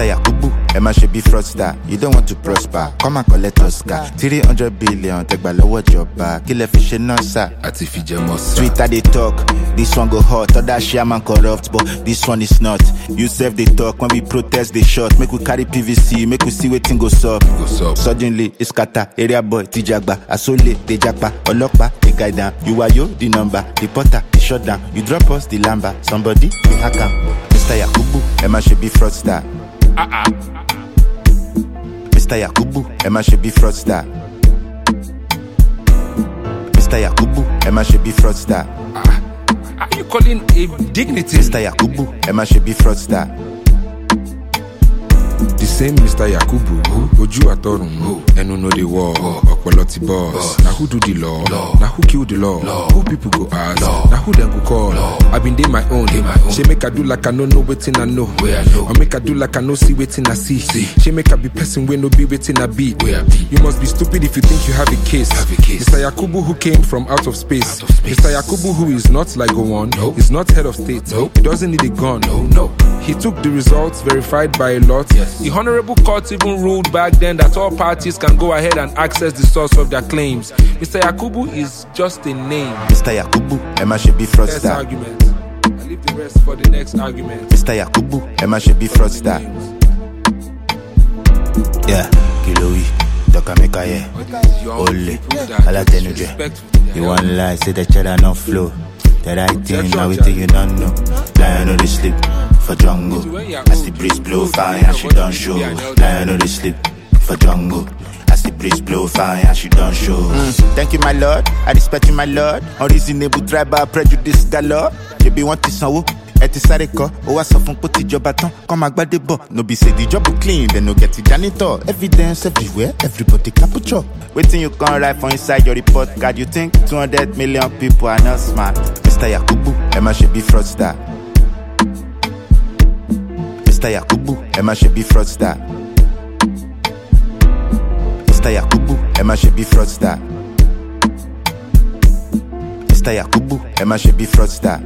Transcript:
Mr. Yakubu, Emma should be fraudster. You don't want to prosper, come and collect Oscar. 300 billion, take by lower job back. Kill a fish and nosa. Twitter they talk, this one go hot. Other shaman corrupt, but this one is not. You serve they talk, when we protest they shot. Make we carry PVC, make we see where thing goes up. Suddenly, it's kata, area boy, Tijagba, Asole, the Jakpa, Olokpa, the guy down. You are yo, the number, the potter, the shutdown. You drop us, the lamba, somebody, the hacker. Mr. Yakubu, Emma should be fraudster. Mr. Yakubu, Emma should be fraudster. Mr. Yakubu, Emma should be fraudster. Are you calling a dignity? Mr. Yakubu, Emma should be fraudster. The same Mr. Yakubu, Oju Atorun, Enu know the war, Okpoloti boss. Now who do the law? Now who kill the law? Who people go ask? Now who them go call? I been day my own. She make I do like I know waiting I know. Or make I do like I know see waiting I see. She make I be person when no be waiting I be. You must be stupid if you think you have a case. Mr. Yakubu who came from out of space. Mr. Yakubu who is not like Gowon, is not head of state. He doesn't need a gun. He took the results verified by a lot. The Honorable Court even ruled back then that all parties can go ahead and access the source of their claims. Mr. Yakubu is just a name. Mr. Yakubu, Emma should be fraudster. Next argument. I leave the rest for the next argument. Mr. Yakubu, Emma should be fraudster. Yeah, Kilowi, Dokamekaye, Ole, Alatenuje. You want lie, say the cheddar no flow. The right thing, now we think you don't know. Lion on the sleep for jungle. As the breeze blow fire, and she don't show. Lion on the sleep for jungle. As the breeze blow fire, and she don't show. Thank you, my lord. I respect you, my lord. Unreasonable tribal prejudice galore. You be wanting some. Et sare ko, o wa so fun po ti joba tan, come agbade bo. No be say the job clean, then no get the janitor. Evidence everywhere, everybody capucho. Waiting you can write for inside your report card. You think 200 million people are not smart? Mr. Yakubu, Emma should be fraudster. Mr. Yakubu, Emma should be fraudster. Mr. Yakubu, Emma should be fraudster. Mr. Yakubu, Emma should be fraudster.